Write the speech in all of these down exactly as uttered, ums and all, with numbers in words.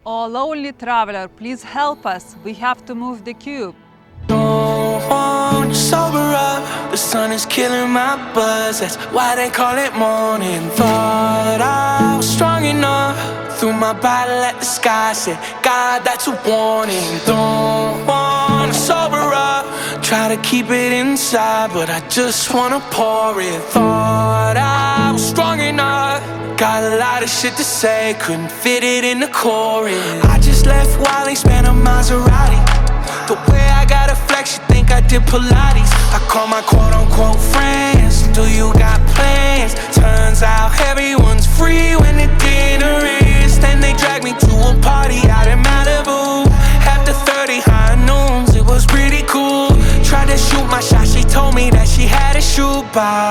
Oh, lonely traveler, please help us. We have to move the cube. Don't wanna sober up. The sun is killing my buzz. That's why they call it morning. Thought I was strong enough. Threw my bottle at the sky. Said, God, that's a warning. Don't wanna sober up. Try to keep it inside, but I just wanna pour it. Thought I was strong enough. Got a lot of shit to say, couldn't fit it in the chorus. I just left Wally, spent a Maserati. The way I got a flex, you think I did Pilates. I call my quote-unquote friends, do you got plans? Turns out everyone's free when the dinner is. Then they drag me to a party out in Malibu. After thirty high noons, it was pretty cool. Tried to shoot my shot, she told me that she had to shoot.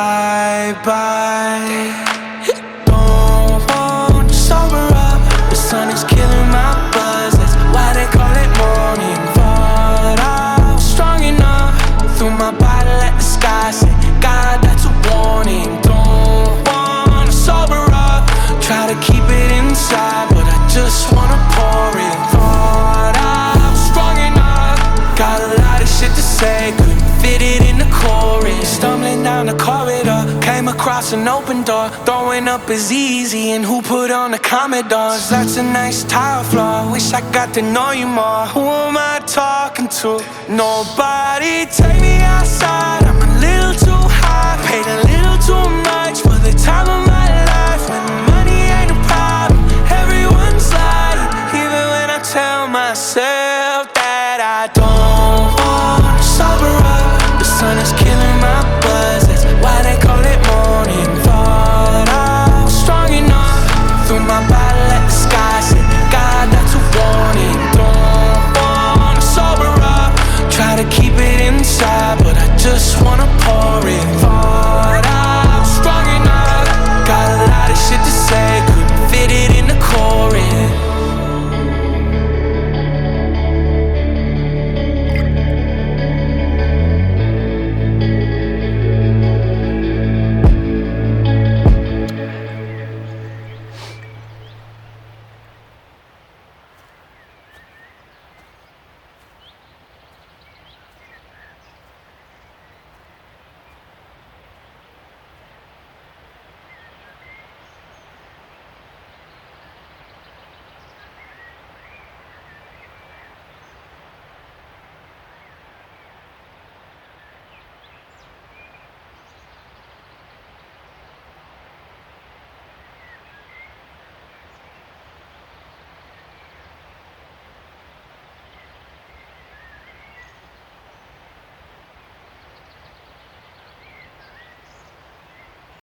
Bye-bye. Sober up, the sun is killing my buzz. That's why they call it morning. Thought I was strong enough. Threw my bottle at the sky. Said, God, that's a warning. Don't wanna sober up. Try to keep it inside, but I just wanna pour it. Thought I was strong enough. Got a lot of shit to say, couldn't fit it in the chorus. Stumbling down the corridor, came across an open door. Throwing up is easy, and who put on the Commodores? That's a nice tile floor, wish I got to know you more. Who am I talking to? Nobody. Take me outside, I'm a little too high. Paid a little too much.